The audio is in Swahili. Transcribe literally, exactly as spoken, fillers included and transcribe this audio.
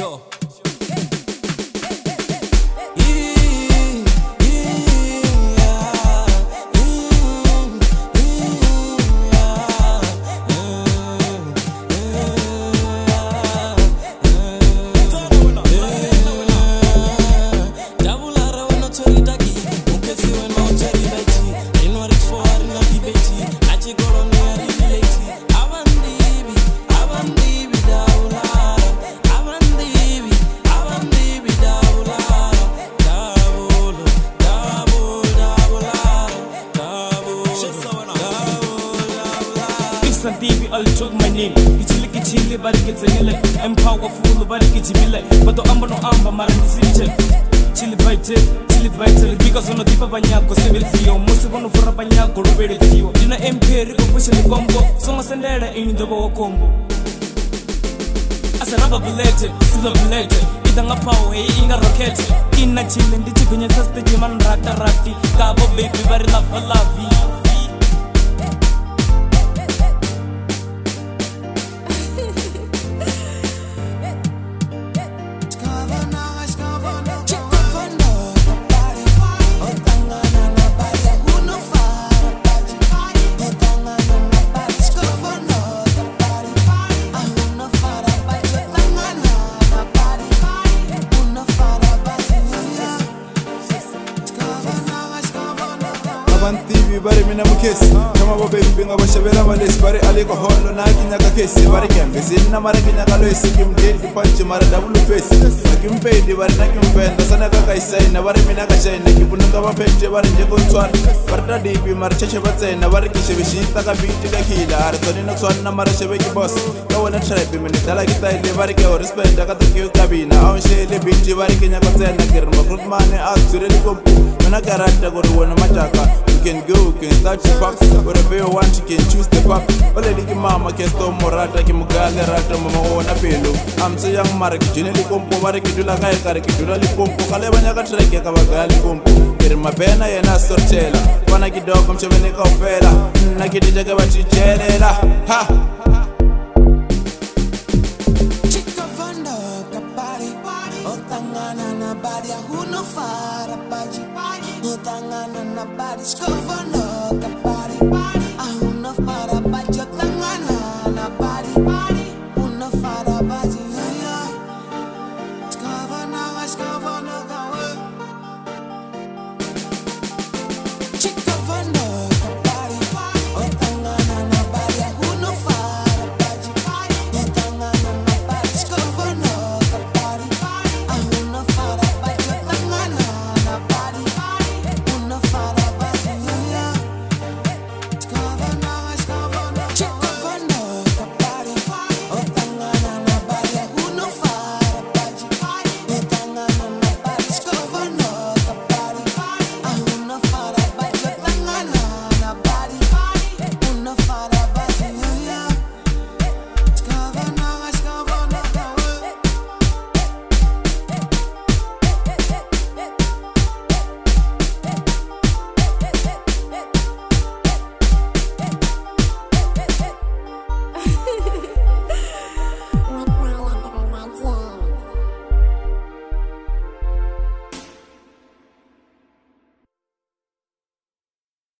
Sure. Santibi all took my name. Kichili kichili bari kitsenile. I'm powerful bari kichibile. Bato amba no amba mara nisiche. Chili bite, chili bite. Because ono tipa banyako sevil siyo. Musi bono fura banyako rubere siyo. Dina M P riko push ni combo. Songa sendere ini dobo wa combo. Asa raba bulete, silver bulete. Idanga power hei inga rocket. Ina chili ndichi kunye saste jiman rata rati. Kabo baby bari lava lavi. Bantibi bari mina mukesi kama bobe mbinga bashabela balesi bari aliko holo na kinyaka kesi bari kembe sinna mara kinyaka lo isikim dedi panchi mara double face nakimpe di bari nakimpenda sana kaka isaina bari mina ka shaina kibunuka bapete bari nje kotswana barta dibi mara cheche batsena bari kishebishita ka biti ka kila artoni no tswana mara shebeki boss ka wona tribe mina dala kitaile bari ke respect ka tukio kabina aw shele biti bari kinyaka tsena kirma fruitmane azure likompu mana karata gore wona mataka. You can go, you can start your box. Whatever you want, you can choose the pack. Already ki mama ke sto morata ki mugale rata mama ona pelo. I'm so young mara ki jine li kompo mara ki dula kai kare ki dula li kompo kale banya ka track ka bagali kompo. Kiri mapena yana sortela. Wana kidogo mchebene ka ofela. Na kidija ka bachichelela. Ha. Chica vando kapari. Otangana na bari ya huno fara baji. Otangana na bari skovano kapari.